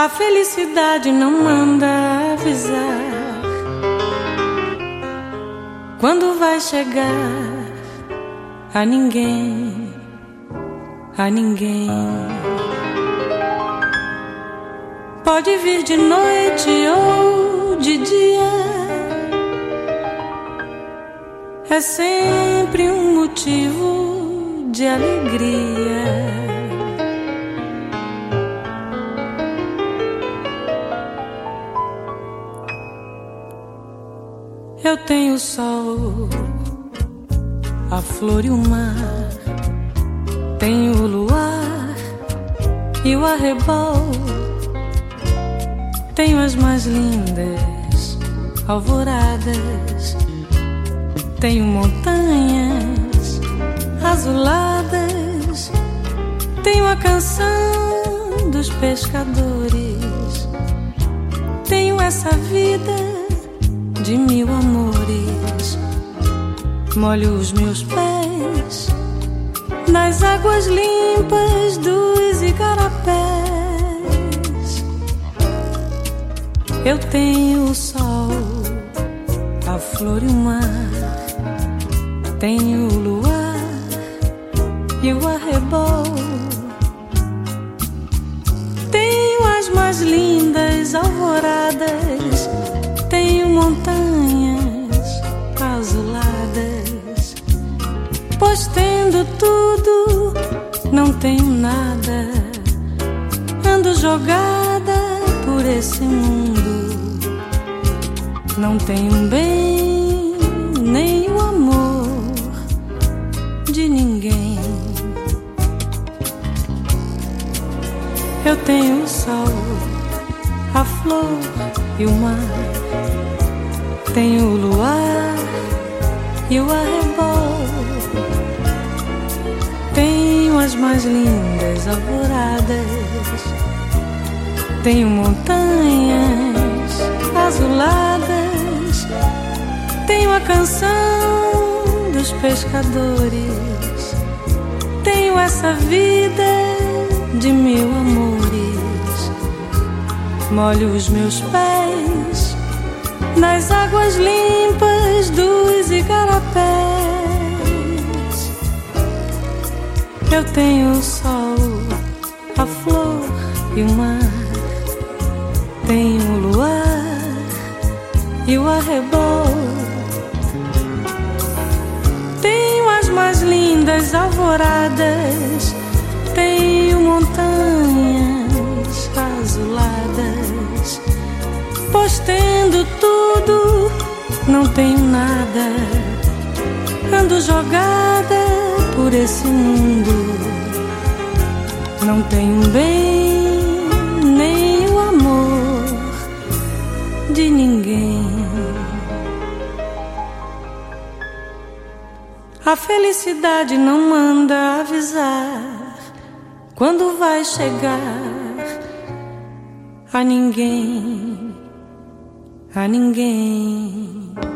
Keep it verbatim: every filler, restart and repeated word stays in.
A felicidade não manda avisar quando vai chegar a ninguém, a ninguém. Pode vir de noite ou de dia, é sempre um motivo de alegria. Eu tenho o sol, a flor e o mar, tenho o luar e o arrebol, tenho as mais lindas alvoradas, tenho montanhas azuladas, tenho a canção dos pescadores, tenho essa vida de mil amores. Molho os meus pés nas águas limpas dos igarapés. Eu tenho o sol, a flor e o mar, tenho o luar e o arrebol, tenho as mais lindas alvoradas, tenho montanhas azuladas, pois tendo tudo, não tenho nada. Ando jogada por esse mundo, não tenho bem nem o amor de ninguém. Eu tenho o sol, a flor e o mar, tenho o luar e o arrebol, tenho as mais lindas alvoradas, tenho montanhas azuladas, tenho a canção dos pescadores, tenho essa vida de mil amores. Molho os meus pés nas águas limpas dos igarapés. Eu tenho o sol, a flor e o mar, tenho o luar e o arrebol, tenho as mais lindas alvoradas, tenho montanhas azuladas, pois tendo tudo, não tenho nada. Ando jogada por esse mundo, não tenho bem nem o amor de ninguém. A felicidade não manda avisar quando vai chegar a ninguém, a ninguém.